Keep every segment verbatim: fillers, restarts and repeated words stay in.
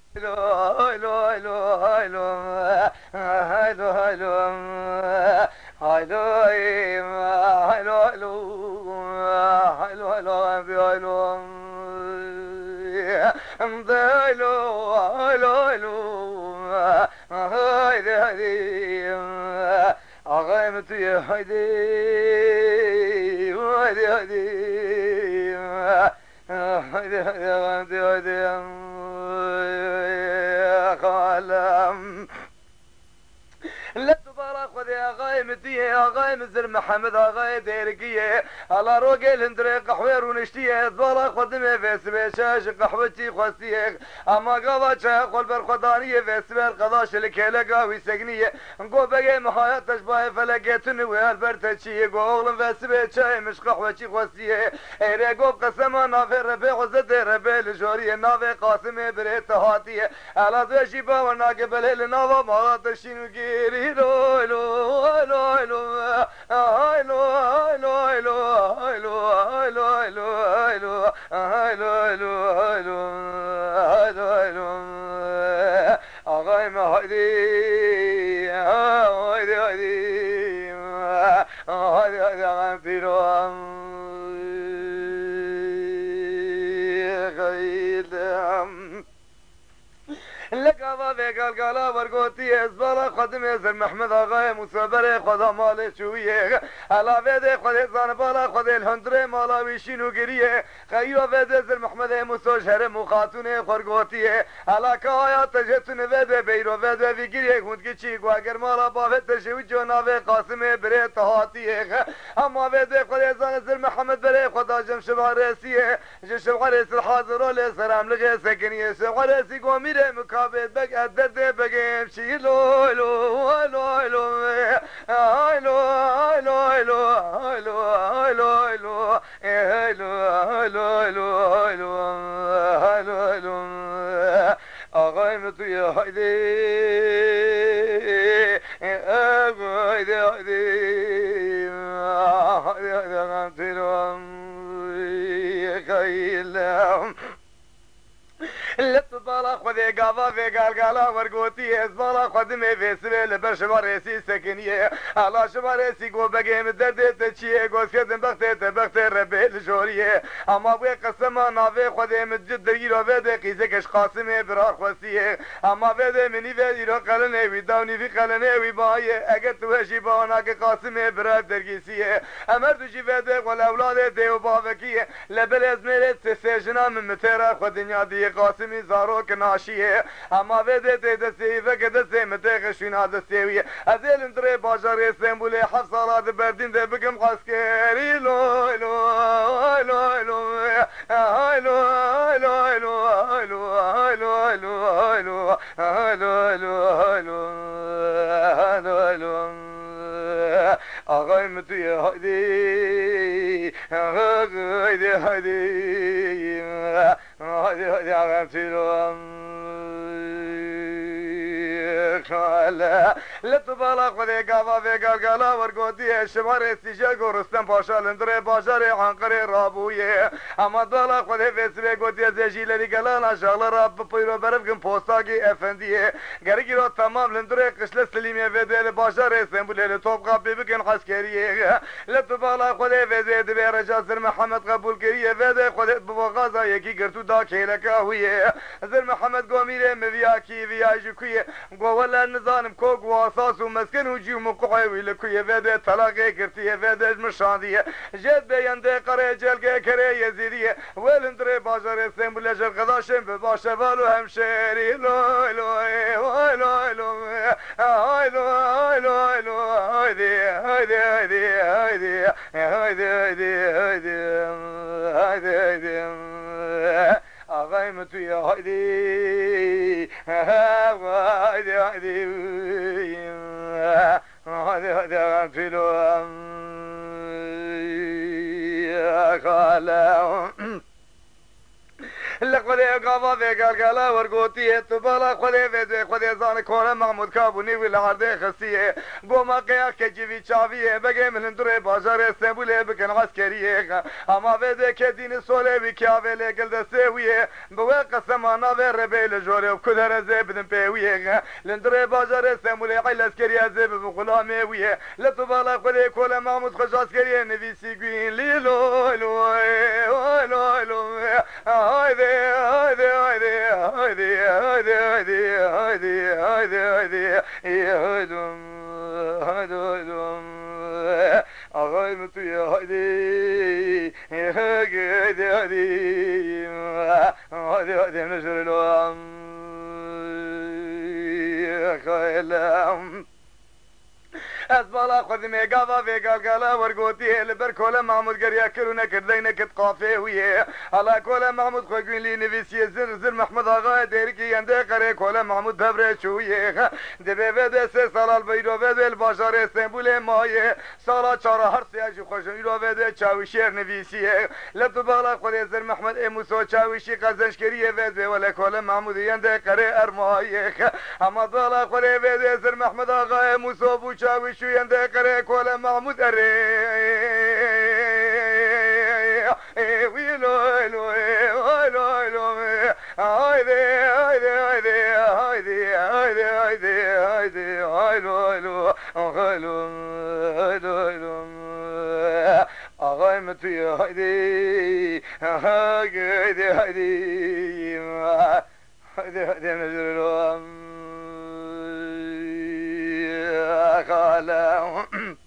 haylo haylo haylo haylo haylo haylo haylo haylo haylo haylo haylo haylo haylo haylo haydi haydi ağayım tüye haydi haydi haydi haydi haydi haydi خالم لا تبارك خذي اغاي مديه اغاي مزر محمد اغاي ديرقيه على روق الهندري قحوير ونشتيه تبارك خدمه فيس بشاش قحوتي خوستيه اما قضا شاقل بالخدانيه فيس بالقضاش الكيلقا ويسقنيه نقول بقي محايا تشباي فلقيتني والبرتشي قول فيس بشاي مش قحوتي خوستيه ايري قوب قسما نافي ربي غزد ربي الجوريه نافي قاسمي بريت هاتيه على دوشي باو ناقبل النافا ما تشينو قيري لو لو لو لو لو لو لو آقای مهدی هایدی هایدی هایدی هایدی آقای پیروان خیلم لقوا في قلقلا ورقوتي ازبالا خدم يزر محمد آقای مصبر خدا مال شویه علا ویده خود زانبالا خود الهندره مالا ویشینو گریه خیو ویده زر محمد موسو شهر مخاتون خرگوتیه علا که آیات تجتون ویده بیرو ویده وی گریه خوندگی چی گواگر مالا باوت تشوی جناوه قاسم بره تهاتیه اما ویده خود زان زر محمد بره خدا جم شبارسیه شبارس الحاضر له سلام لغه سکنیه شبارسی گومیره مکابد بگ ادد بگم شیلو لو لو لو هایلو هایلو هایلو هایلو هایلو هایلو هایلو هایلو هایلو هایلو هایلو آقای متوی هایدی هایدی هایدی هایدی هایدی لا تبالا خذي قضا في قلقلا ورقوتي ازبالا خدمي في سبيل برشبا ريسي سكنيه على شبا ريسي قو بقي مدرد تشيه قو سكدن بختي تبخت ربي الجوريه اما بوي قسما نافي خذي متجد يرو فيدي قيزكش قاسمي برار خوسيه اما فيدي مني فيدي رو قلني ويداوني في قلني ويبايه اگر توشي باوناك قاسمي برار درقيسيه امر دوشي فيدي قول اولاد ديو بافكيه لبلز ميرت سيجنا من متيرا خدنيا دي قاسمی زاروک ناشیه اما ویده تی دستی و که دستی متیخشین ها دستیویه از ایلم دره باجار استنبولی حف سالات بردین ده بگم قاسکری لو لو لو لو هایلو هایلو هایلو هایلو هایلو هایلو هایلو هایلو هایلو هایلو هایلو آقای متوی هایدی هایدی هایدی هایدی هایدی آقای پیروان خاله لطبالا خودی قوا في قلقلا ورقودي شمار استيجا قرستان پاشا لندره باشار عنقر رابويه اما دالا خودی في سبي قودي زيجيلري قلانا شغل راب پیرو برف کن پوستاقي افنديه گرگی رو تمام لندره قشل سليمية في دل باشار استنبول لطوب قابي بكن عسكريه لطبالا خودی في زيد بيرجا زر محمد قبول كريه في دل خودی بوغازا يكي قرتو دا كيلكا هويه زر محمد قوميره مفياكي فياجو كيه ولا نظام كوك واساس ومسكن وجيو مقعي ولكويه فيدا طلاقه كرتيه فيدا مشانديه جد بينده قريه جلقه كريه يزيديه ولندري بازار اسطنبول جل قداشم بباشه بالو همشيري لو لو لو لو هايلو هايلو هايلو هايدي هايدي هايدي هايدي هايدي هايدي هايدي هايدي آقای متوی هایدی هایدی هایدی هایدی هایدی آقای پیلو خاله لخودي قافا في قلقلا ورقوتي تبالا خودي في خودي زان كون محمود كابوني ولا عرضي خسيه قوما قيا كجيبي شافيه بقي من اندري بازار اسطنبول بكن عسكريه اما في كدين سولي بكيافي لقل دسويه بوا قسم انا في ربيل جوري وكدر زبدن بيويه لندري بازار اسطنبول عيل عسكريه زب بغلامي ويه لتبالا خودي كل محمود خش عسكريه نفيسي قين ليلو لو لو لو هايدي هايدي هايدي هايدي هايدي هايدي هايدي هايدي هايدي هايدم هايدم آقای متوی هايدي هايدي هايدي هايدي هايدي نشر لهم خيلهم اسبالا خود میگاوا و گالگالا ورگوتی لبر کل محمود گریا کرونه کردین کت قافه ویه حالا کل محمود خوگین لی نویسی زر زر محمود آقا دیر کی انده قره کل محمود دبره چویه دبه و سه سال بیرو و دل بازار استنبول مایه سالا چهار هر سیاج خوشم رو و ده چاوشیر نویسیه لب بالا خود زر محمد اموسو چاوشی قزنش کریه و ولا کل محمود انده قره ارمایه اما بالا خود و زر محمد آقا اموسو بو چاوش شو ينده قري كولا محمود أري ويلو ويلو ويلو ويلو هايدي هايدي هايدي هايدي هايدي هايدي هايدي هايلو هايلو هايلو هايلو هايلو آقای متوی هايدي هايدي هايدي هايدي هايدي نجرلو خاله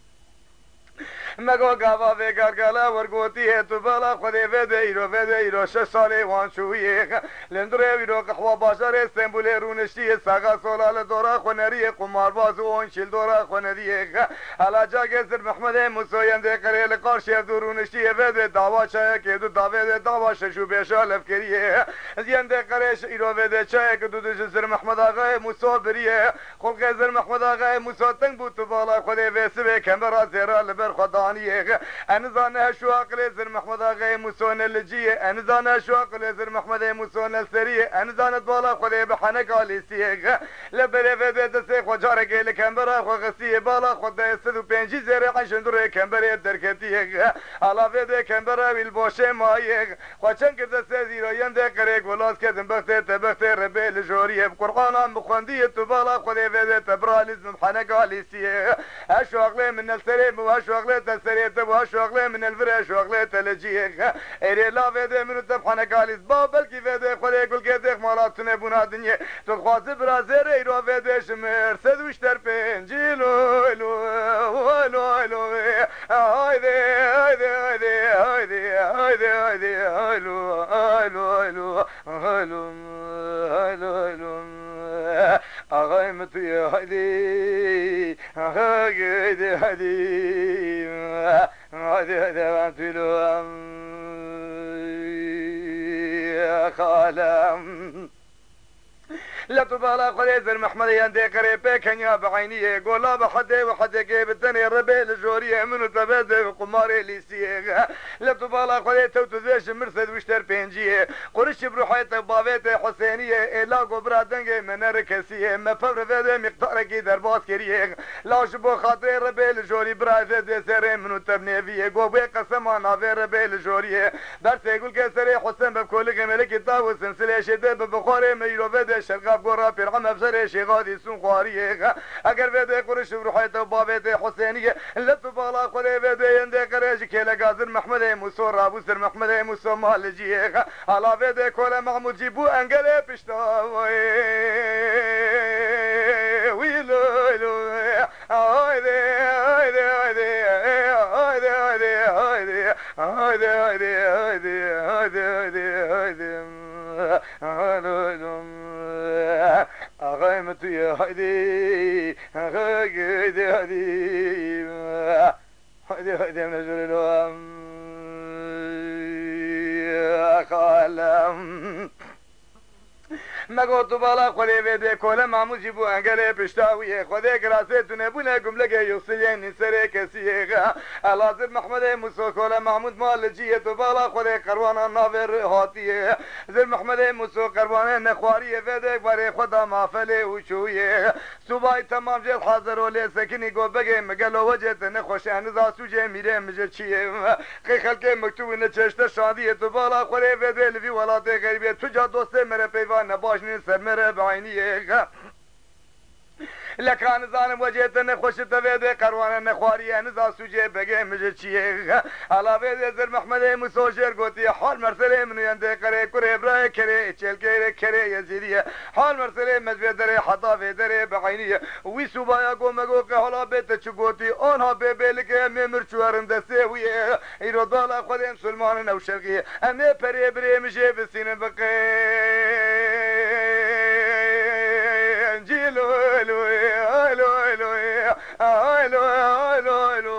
مگو گاوا و گرگلا ورگوتی تو بالا خودی وده ایرو وده ایرو شش ساله وان شویه لندره ویرو قهوه بازار استنبول رونشتی ساقا سولال دورا خونری قمارباز و اون شیل دورا خونریه حالا جا گزر محمد موسوینده قریل قارش رونشتی وده دعوا چای که دو داوه دعوا ششو بیشا لفکریه زینده قریش ایرو وده چای که دو جزر محمد آقای موسو بریه خلق زر محمد آقای موسو تنگ بود تو بالا خودی وسبه کمرا زیرا لبر خدا انزانه شو عقل زر محمد آقای موسون الجیه انزانه شو عقل زر محمد موسون السریه انزانت بالا خودی بحنک آلیسیه لبره و دسته خجاره گیل کمبره خو غسیه بالا خود صد و پنجی زیر قشندور کمبره درکتیه علاوه ده کمبره ویل باشه مایه خوچن که دسته زیرایند قره گلاس کدن بخته تبخته ربیل جوریه بقرآن بخوندی تو بالا خودی و ده تبرالیزم حنک آلیسیه اشو عقل من السریم و اشو عقل سريت ابو شغله من الفرا شغله تلجيه اري لا فيده من تبحنا قاليز بابل كي فيده خلي يقول كيدخ مالاتنا بنا دنيا تخواز برازر ايرو فيده شمر سدوش تربين جيلو لو لو لو هايدي هايدي هايدي هايدي هايدي هايدي هايلو هايلو هايلو هايلو هايلو هايلو آقای متوی هایدی هایدی هایدی هایدی هایدی من تویلو خالم لا تبالا خلي زر محمد يندي قريبه كنيا بعينيه قولا بحدي وحدي جيب الدنيا ربيل الجوريه منو تبادل قماري ليسيه لا تبالا خلي توتزيش مرسد وشتر بينجيه قرش بروحيت بابيت حسينيه الا قبرا دنگي من ركسيه ما فبر فده مقدار كي درباس كريه لا شبو خاطر ربيل الجوري برايفه دي سر منو تبنيفيه قوبي قسم انا في ربيل الجوريه درس يقول كسري حسين بكل ملك الطاو سلسله شده بخاري ميرو فده شرقه گورا پیرغم افسر شیغادی سون خواریه اگر وده قرش روحیت بابت حسینیه لط بالا خلی وده انده قرش کله گازر محمد موسی رابو سر محمد موسی مالجیه حالا وده کل محمود جیبو انگل پشتا ویلو ویلو هایده هایده هایده هایده هایده هایده هایده هایده هایده هایده هایده آقای متوی هایدی هایدی هایدی هایدی هایدی نجرلو خالم مگو تو بالا خودی ویده کل ماموجی بو انگله پشتاویه خودی کراسه تو نبونه گملگه یوسیه نیسره کسیه الازر محمد موسو کل محمود مالجیه تو بالا خودی قروانا ناور هاتیه زر محمد موسو قروانا نخواریه ویده باره خدا مافله وشویه صوبای تمام جل حاضر ولی سکنی گو بگه مگلو وجهت نخوش انزا سوجه میره مجه چیه قی خلقه مکتوب نچشته شادیه تو بالا خودی ویده لفی ولات غریبیه تو جا دوسته مره پیوان نباش نیست مره بعینیه لکان زانم وجهت نخوش تویده قروان نخواری انزا سوجه بگه مجه چیه علاوه زر محمد مسوشر گوتی حال مرسله منو ینده قره کره برای کره چل کره کره یزیدیه حال مرسله مجوه داره حطا ویدره بعینیه وی سوبایا گو مگو که حالا بیت چو گوتی آنها ببیل که امی مرچوارم دسته ویه ایرو دالا خودم سلمان نو شرقیه امی پره بره مجه بسین بقه جیلو